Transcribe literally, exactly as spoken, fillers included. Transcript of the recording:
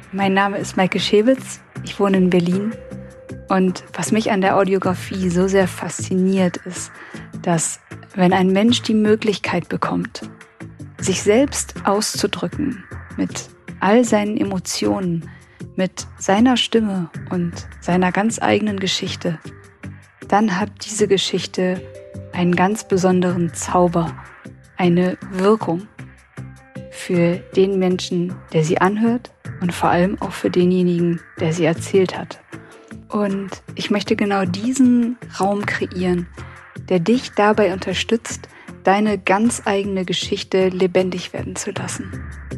Mein Name ist Maike Schewitz, ich wohne in Berlin und was mich an der Audiografie so sehr fasziniert ist, dass wenn ein Mensch die Möglichkeit bekommt, sich selbst auszudrücken mit all seinen Emotionen, mit seiner Stimme und seiner ganz eigenen Geschichte, dann hat diese Geschichte einen ganz besonderen Zauber, eine Wirkung für den Menschen, der sie anhört und vor allem auch für denjenigen, der sie erzählt hat. Und ich möchte genau diesen Raum kreieren, der dich dabei unterstützt, deine ganz eigene Geschichte lebendig werden zu lassen.